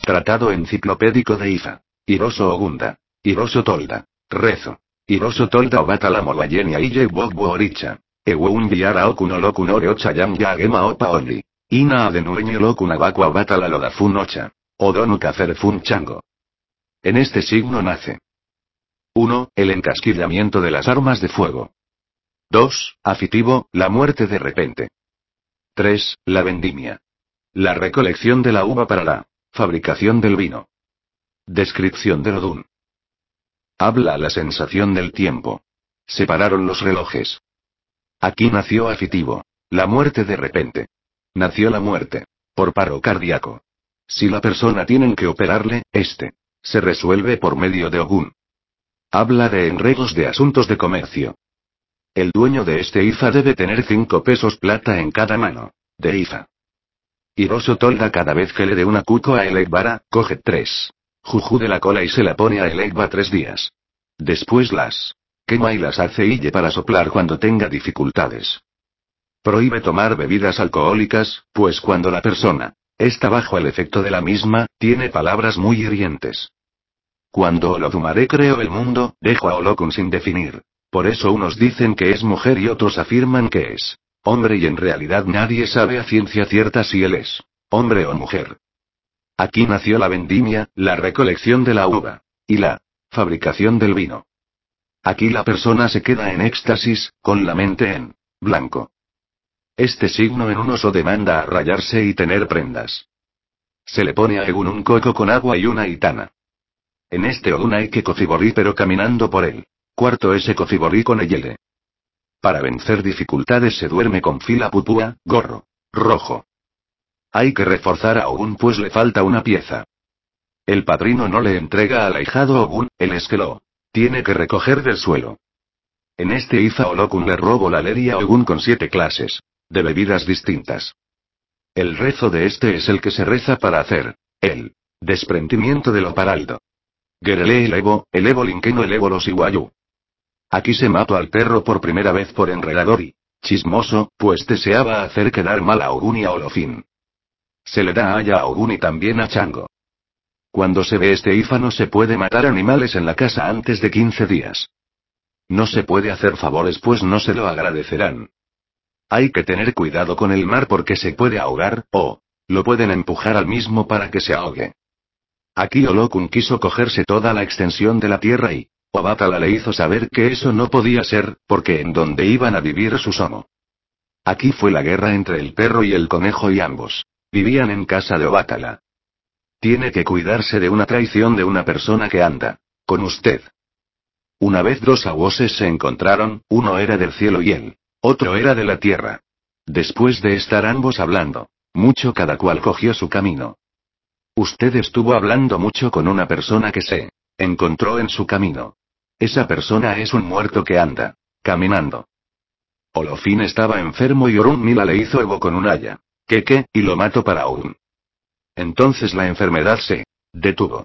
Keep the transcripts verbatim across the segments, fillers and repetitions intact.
Tratado enciclopédico de Ifa. Hiroso Ogunda. Hiroso Tolda. Rezo. Hiroso Tolda Obatala Molayenia Ille Bogbo Oricha. Ewun Biara Okunolokunore Ocha Yam Yagema Opa Oli. Ina Adenueño Lokunabaku Obatala Lodafun Ocha. Odonu Kaferfun Chango. En este signo nace. uno. El encasquillamiento de las armas de fuego. dos. Afitivo, la muerte de repente. tres. La vendimia. La recolección de la uva para la fabricación del vino. Descripción del Odún. Habla la sensación del tiempo. Separaron los relojes. Aquí nació Afitivo. La muerte de repente. Nació la muerte. Por paro cardíaco. Si la persona tienen que operarle, este. Se resuelve por medio de Ogún. Habla de enredos de asuntos de comercio. El dueño de este Ifa debe tener cinco pesos plata en cada mano. De Ifa. Hiroso Tolda cada vez que le dé una cuco a Elegbara, coge tres. Juju de la cola y se la pone a Elegba tres días. Después las quema y las hace hille para soplar cuando tenga dificultades. Prohíbe tomar bebidas alcohólicas, pues cuando la persona está bajo el efecto de la misma, tiene palabras muy hirientes. Cuando Olodumare creó el mundo, dejó a Olokun sin definir. Por eso unos dicen que es mujer y otros afirman que es hombre y en realidad nadie sabe a ciencia cierta si él es hombre o mujer. Aquí nació la vendimia, la recolección de la uva. Y la fabricación del vino. Aquí la persona se queda en éxtasis, con la mente en blanco. Este signo en un oso demanda a rayarse y tener prendas. Se le pone a Egun un coco con agua y una itana. En este Odún hay que cociborí pero caminando por él. Cuarto ese cociborí con eyele. Para vencer dificultades se duerme con fila pupúa, gorro rojo. Hay que reforzar a Ogún pues le falta una pieza. El padrino no le entrega al ahijado Ogún, el esqueló. Tiene que recoger del suelo. En este Ifa Olokun le robo la leria a Ogún con siete clases de bebidas distintas. El rezo de este es el que se reza para hacer el desprendimiento del oparaldo. Gerele el Evo, el Evo Linkeno el Evo los Iguayú. Aquí se mató al perro por primera vez por enredador y chismoso, pues deseaba hacer quedar mal a Ogún y a Olofin. Se le da haya a Ogún y también a Chango. Cuando se ve este Ifa no se puede matar animales en la casa antes de quince días. No se puede hacer favores pues no se lo agradecerán. Hay que tener cuidado con el mar porque se puede ahogar, o lo pueden empujar al mismo para que se ahogue. Aquí Olokun quiso cogerse toda la extensión de la tierra y Obatala le hizo saber que eso no podía ser, porque en donde iban a vivir su somo. Aquí fue la guerra entre el perro y el conejo y ambos vivían en casa de Obatala. Tiene que cuidarse de una traición de una persona que anda con usted. Una vez dos aguoses se encontraron, uno era del cielo y el otro era de la tierra. Después de estar ambos hablando mucho cada cual cogió su camino. Usted estuvo hablando mucho con una persona que se encontró en su camino. Esa persona es un muerto que anda caminando. Olofin estaba enfermo y Orunmila le hizo Evo con un haya. Queque, y lo mató para Ogún. Entonces la enfermedad se detuvo.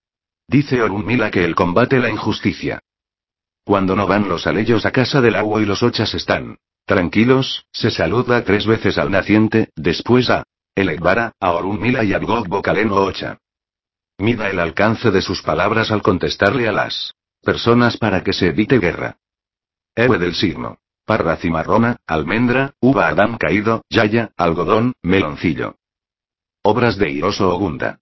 Dice Orunmila que el combate la injusticia. Cuando no van los aleyos a casa del agua y los ochas están tranquilos, se saluda tres veces al naciente, después a Elegbara, a Orunmila y a Gogbo Kaleno Ocha. Mida el alcance de sus palabras al contestarle a las personas para que se evite guerra. Ewe del signo. Parra cimarrona, almendra, uva Adán caído, yaya, algodón, meloncillo. Obras de Hiroso Ogunda.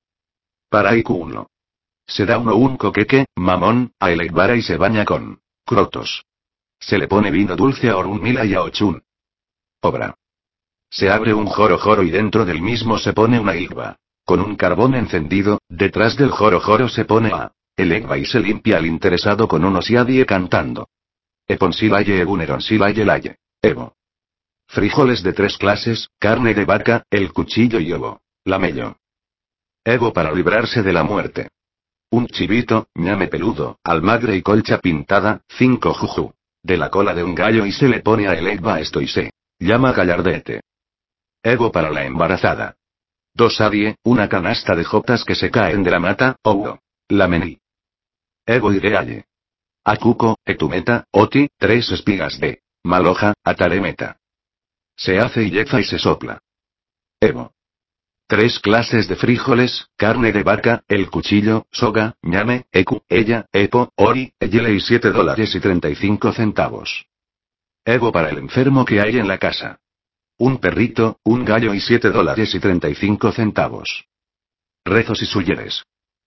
Paraiku uno. Se da uno un coqueque, mamón, a Elegbara y se baña con crotos. Se le pone vino dulce a Orunmila y a Ochun. Obra. Se abre un joro joro y dentro del mismo se pone una igba. Con un carbón encendido, detrás del joro joro se pone a Elegba y se limpia al interesado con un osiadie cantando. Eponsilaye eguneronsilaye laye. Evo. Frijoles de tres clases, carne de vaca, el cuchillo y ovo. Lamello. Evo para librarse de la muerte. Un chivito, ñame peludo, almagre y colcha pintada, cinco juju. De la cola de un gallo y se le pone a Elegba esto y se llama gallardete. Evo para la embarazada. Dos adie, una canasta de jotas que se caen de la mata, ou. Lamení. Evo y realle. Akuko, etumeta, oti, tres espigas de maloja, ataremeta. Se hace y yeza y se sopla. Evo. Tres clases de frijoles, carne de vaca, el cuchillo, soga, ñame, ecu, ella, epo, ori, eyele y siete dólares y treinta y cinco centavos. Ego para el enfermo que hay en la casa. Un perrito, un gallo y siete dólares y treinta y cinco centavos. Rezos y suyeres.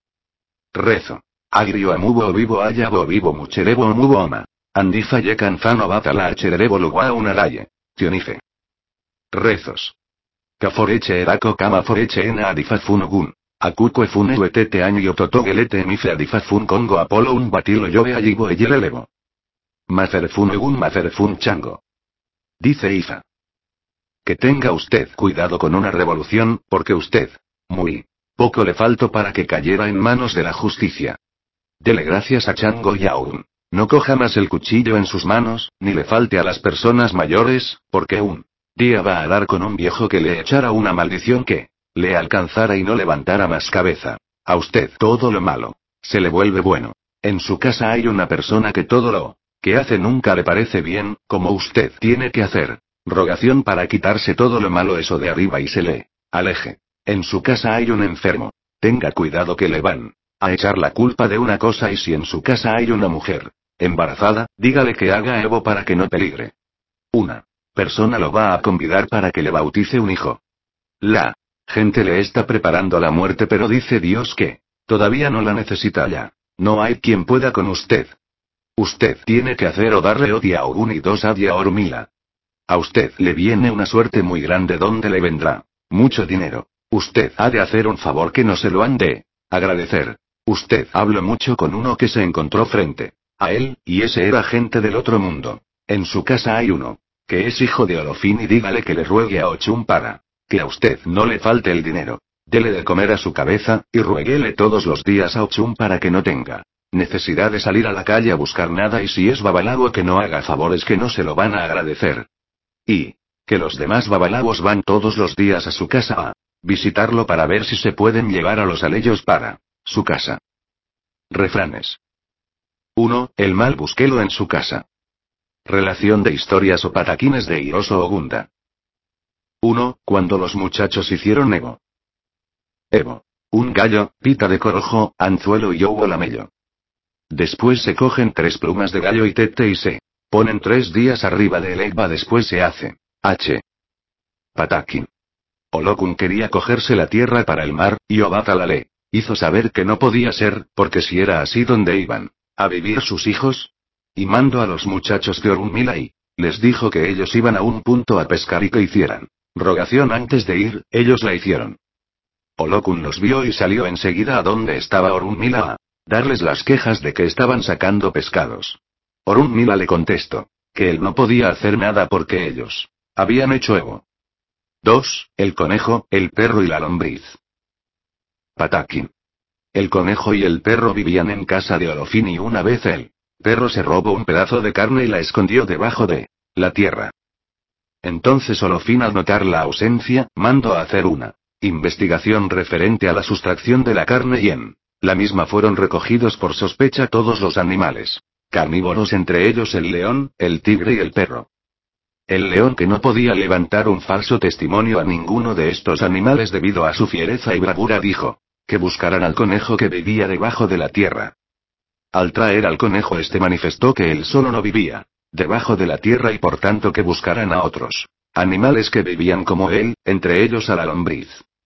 Rezo. Agrio amubo o vivo ayabo o vivo mucherebo o mubo oma. Andifa yekan fano batala acherebo lugua unaraye. Tionife. Rezos. Kaforeche erako kama foreche ena adifafun ogun. Akuko efune uetete año yototogelete emife adifafun congo apolo un batilo yobe ayibo eyelelevo. Macerfun ogun macerfun chango. Dice Ifa. Que tenga usted cuidado con una revolución, porque usted, muy poco le faltó para que cayera en manos de la justicia. Dele gracias a Chango y aún. No coja más el cuchillo en sus manos, ni le falte a las personas mayores, porque un día va a dar con un viejo que le echara una maldición que le alcanzara y no levantara más cabeza. A usted todo lo malo se le vuelve bueno. En su casa hay una persona que todo lo que hace nunca le parece bien, como usted tiene que hacer. Rogación para quitarse todo lo malo eso de arriba y se le aleje. En su casa hay un enfermo. Tenga cuidado que le van a echar la culpa de una cosa y si en su casa hay una mujer embarazada, dígale que haga Evo para que no peligre. Una persona lo va a convidar para que le bautice un hijo. La gente le está preparando la muerte pero dice Dios que todavía no la necesita ya. No hay quien pueda con usted. Usted tiene que hacer o darle odia a Ogun y dos adia a Ormila. A usted le viene una suerte muy grande donde le vendrá mucho dinero. Usted ha de hacer un favor que no se lo han de agradecer. Usted habló mucho con uno que se encontró frente a él, y ese era gente del otro mundo. En su casa hay uno que es hijo de Olofín y dígale que le ruegue a Ochum para que a usted no le falte el dinero. Dele de comer a su cabeza, y rueguele todos los días a Ochum para que no tenga necesidad de salir a la calle a buscar nada y si es babalago que no haga favores que no se lo van a agradecer. Y que los demás babalagos van todos los días a su casa a visitarlo para ver si se pueden llevar a los alellos para su casa. Refranes. uno. El mal búsquelo en su casa. Relación de historias o pataquines de Hiroso Ogunda. uno. Cuando los muchachos hicieron Evo. Evo. Un gallo, pita de corojo, anzuelo y ovo lamello. Después se cogen tres plumas de gallo y tete y se ponen tres días arriba de Eva después se hace. H. Pataquín. Olokun quería cogerse la tierra para el mar, y Obatala le hizo saber que no podía ser, porque si era así donde iban a vivir sus hijos. Y mandó a los muchachos de Orunmila y les dijo que ellos iban a un punto a pescar y que hicieran rogación antes de ir, ellos la hicieron. Olokun los vio y salió enseguida a donde estaba Orunmila a darles las quejas de que estaban sacando pescados. Orunmila le contestó que él no podía hacer nada porque ellos habían hecho Evo. dos. El conejo, el perro y la lombriz. Pataquín. El conejo y el perro vivían en casa de Olofín y una vez el perro se robó un pedazo de carne y la escondió debajo de la tierra. Entonces Olofín, al notar la ausencia, mandó a hacer una investigación referente a la sustracción de la carne y en la misma fueron recogidos por sospecha todos los animales carnívoros, entre ellos el león, el tigre y el perro. El león, que no podía levantar un falso testimonio a ninguno de estos animales debido a su fiereza y bravura, dijo que buscaran al conejo que vivía debajo de la tierra. Al traer al conejo, este manifestó que él solo no vivía debajo de la tierra y por tanto que buscaran a otros animales que vivían como él, entre ellos a la lombriz.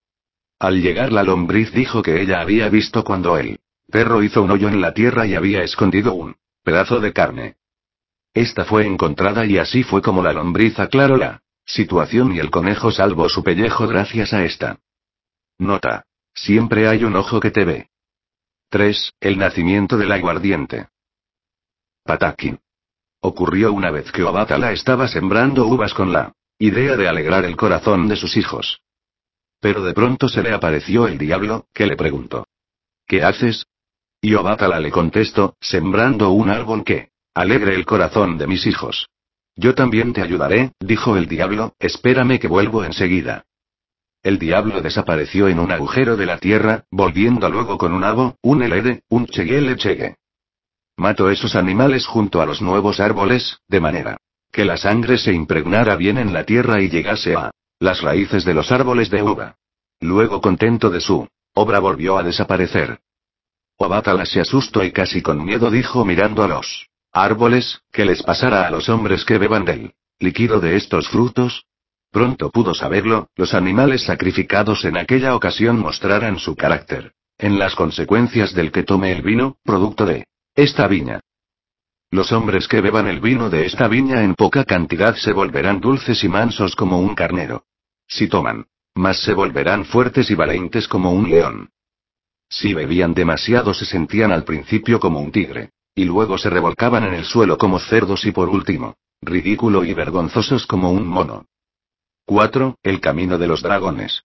Al llegar la lombriz dijo que ella había visto cuando el perro hizo un hoyo en la tierra y había escondido un pedazo de carne. Esta fue encontrada y así fue como la lombriz aclaró la situación y el conejo salvó su pellejo gracias a esta. Nota. Siempre hay un ojo que te ve. tres. El nacimiento del aguardiente. Pataquín. Ocurrió una vez que Obatala estaba sembrando uvas con la idea de alegrar el corazón de sus hijos. Pero de pronto se le apareció el diablo, que le preguntó: ¿qué haces? Y Obatala le contestó: sembrando un árbol que alegre el corazón de mis hijos. Yo también te ayudaré, dijo el diablo, espérame que vuelvo enseguida. El diablo desapareció en un agujero de la tierra, volviendo luego con un abo, un elede, un cheguele chegue. Mató esos animales junto a los nuevos árboles, de manera que la sangre se impregnara bien en la tierra y llegase a las raíces de los árboles de uva. Luego, contento de su obra, volvió a desaparecer. Obatala se asustó y casi con miedo dijo mirando a los árboles: ¿qué les pasará a los hombres que beban del líquido de estos frutos? Pronto pudo saberlo, los animales sacrificados en aquella ocasión mostrarán su carácter en las consecuencias del que tome el vino, producto de esta viña. Los hombres que beban el vino de esta viña en poca cantidad se volverán dulces y mansos como un carnero. Si toman más, se volverán fuertes y valientes como un león. Si bebían demasiado, se sentían al principio como un tigre, y luego se revolcaban en el suelo como cerdos y por último, ridículo y vergonzosos como un mono. cuatro. El camino de los dragones.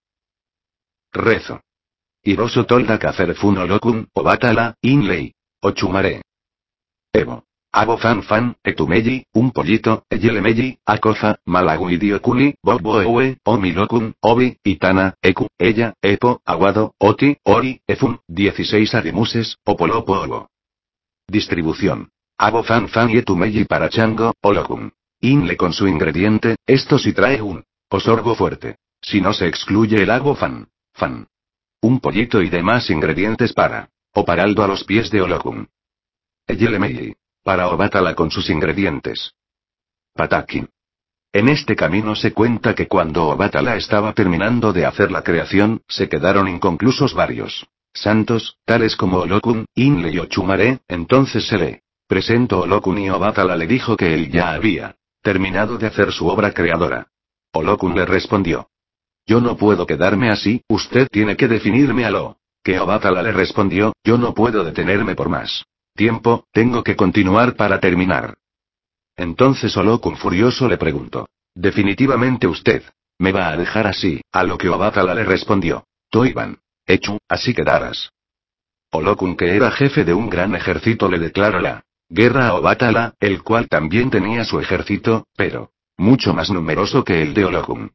Rezo. Iroso tolda kacerfuno locum, obatala, inley. Ochumare. Evo. Abo fan fan, etumeyi, un pollito, eyelemeyi, acofa, malaguidio kuli, bobo ewe, omi locum, obi, itana, eku, ella, epo, aguado, oti, ori, efun, dieciséis adimuses, opolopo ovo. Distribución. Abo fan fan y etumeyi para chango, olocum. Inle con su ingrediente, esto sí trae un osorbo fuerte. Si no se excluye el abo fan, fan. Un pollito y demás ingredientes para oparaldo a los pies de olocum. Eyelemeyi. Para Obatala con sus ingredientes. Pataki. En este camino se cuenta que cuando Obatala estaba terminando de hacer la creación, se quedaron inconclusos varios santos, tales como Olokun, Inle y Ochumare. Entonces se le presentó Olokun y Obatala le dijo que él ya había terminado de hacer su obra creadora. Olokun le respondió: yo no puedo quedarme así, usted tiene que definirme a lo que. Obatala le respondió: yo no puedo detenerme por más tiempo, tengo que continuar para terminar. Entonces Olokun furioso le preguntó: ¿definitivamente usted me va a dejar así? A lo que Obatala le respondió: Toiban. Hecho, así quedarás. Olokun, que era jefe de un gran ejército, le declaró la guerra a Obatala, el cual también tenía su ejército, pero mucho más numeroso que el de Olokun.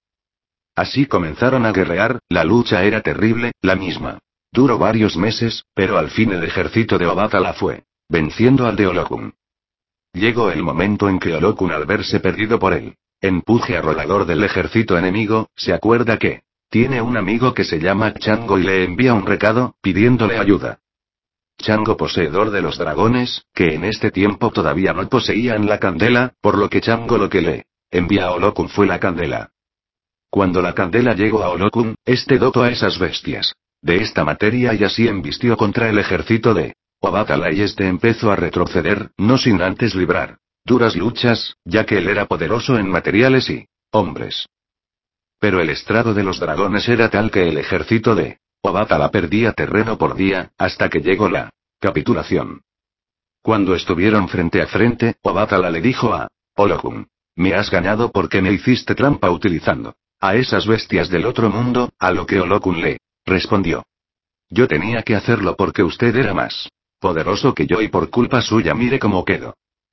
Así comenzaron a guerrear, la lucha era terrible, la misma. Duró varios meses, pero al fin el ejército de Obatala fue venciendo al de Olokun. Llegó el momento en que Olokun, al verse perdido por el empuje arrollador del ejército enemigo, se acuerda que tiene un amigo que se llama Chango y le envía un recado, pidiéndole ayuda. Chango, poseedor de los dragones, que en este tiempo todavía no poseían la candela, por lo que Chango lo que le envía a Olokun fue la candela. Cuando la candela llegó a Olokun, este dotó a esas bestias de esta materia y así embistió contra el ejército de Obatala y este empezó a retroceder, no sin antes librar duras luchas, ya que él era poderoso en materiales y hombres. Pero el estrado de los dragones era tal que el ejército de Obatala perdía terreno por día, hasta que llegó la capitulación. Cuando estuvieron frente a frente, Obatala le dijo a Olokun: me has ganado porque me hiciste trampa utilizando a esas bestias del otro mundo. A lo que Olokun le respondió: yo tenía que hacerlo porque usted era más poderoso que yo y por culpa suya mire cómo quedo.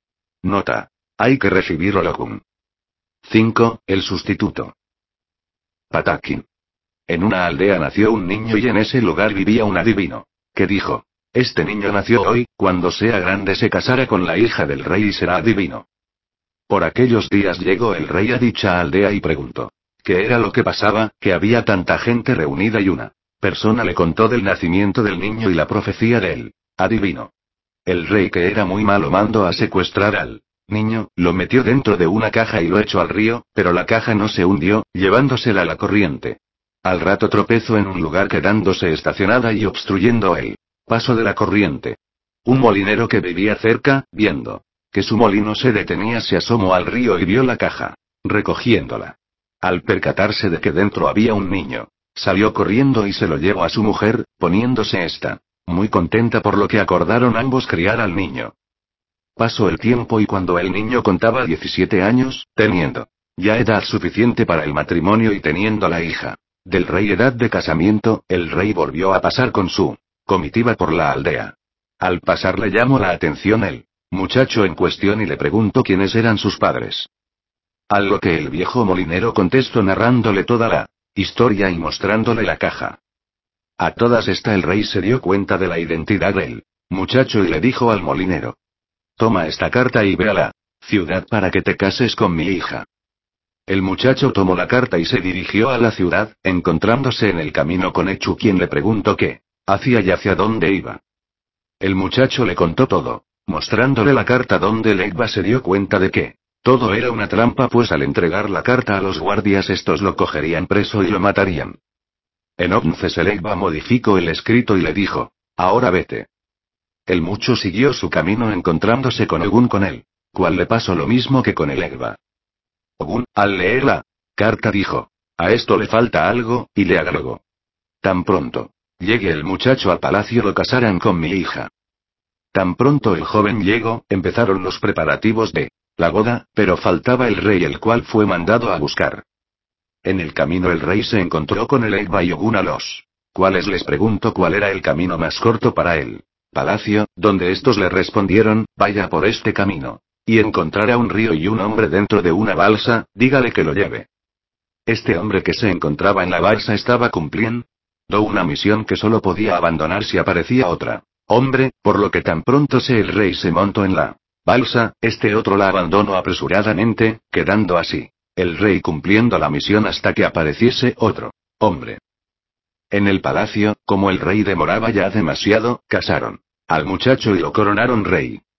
Nota: hay que recibir Olokun. cinco. El sustituto. Pataki. En una aldea nació un niño y en ese lugar vivía un adivino que dijo: este niño nació hoy, cuando sea grande se casará con la hija del rey y será adivino. Por aquellos días llegó el rey a dicha aldea y preguntó qué era lo que pasaba, que había tanta gente reunida, y una persona le contó del nacimiento del niño y la profecía del adivino. El rey, que era muy malo, mandó a secuestrar al niño, lo metió dentro de una caja y lo echó al río, pero la caja no se hundió, llevándosela a la corriente. Al rato tropezó en un lugar, quedándose estacionada y obstruyendo el paso de la corriente. Un molinero que vivía cerca, viendo que su molino se detenía, se asomó al río y vio la caja, recogiéndola. Al percatarse de que dentro había un niño, salió corriendo y se lo llevó a su mujer, poniéndose esta muy contenta, por lo que acordaron ambos criar al niño. Pasó el tiempo y cuando el niño contaba diecisiete años, teniendo ya edad suficiente para el matrimonio y teniendo la hija del rey edad de casamiento, el rey volvió a pasar con su comitiva por la aldea. Al pasar le llamó la atención el muchacho en cuestión y le preguntó quiénes eran sus padres. A lo que el viejo molinero contestó narrándole toda la historia y mostrándole la caja. A todas esta el rey se dio cuenta de la identidad del muchacho y le dijo al molinero: toma esta carta y ve a la ciudad para que te cases con mi hija. El muchacho tomó la carta y se dirigió a la ciudad, encontrándose en el camino con Echu, quien le preguntó qué hacía y hacia dónde iba. El muchacho le contó todo, mostrándole la carta, donde Legba se dio cuenta de que todo era una trampa, pues al entregar la carta a los guardias estos lo cogerían preso y lo matarían. Entonces Legba modificó el escrito y le dijo: ahora vete. El mucho siguió su camino, encontrándose con Ogun con él, cual le pasó lo mismo que con el Legba. Ogun, al leer la carta, dijo: a esto le falta algo, y le agregó: tan pronto llegue el muchacho al palacio lo casarán con mi hija. Tan pronto el joven llegó, empezaron los preparativos de la boda, pero faltaba el rey, el cual fue mandado a buscar. En el camino el rey se encontró con el Legba y Ogun, a los cuales les preguntó cuál era el camino más corto para él palacio, donde estos le respondieron: vaya por este camino, y encontrará un río y un hombre dentro de una balsa, dígale que lo lleve. Este hombre que se encontraba en la balsa estaba cumpliendo una misión que solo podía abandonar si aparecía otra hombre, por lo que tan pronto se el rey se montó en la balsa, este otro la abandonó apresuradamente, quedando así el rey cumpliendo la misión hasta que apareciese otro hombre. En el palacio, como el rey demoraba ya demasiado, casaron al muchacho y lo coronaron rey.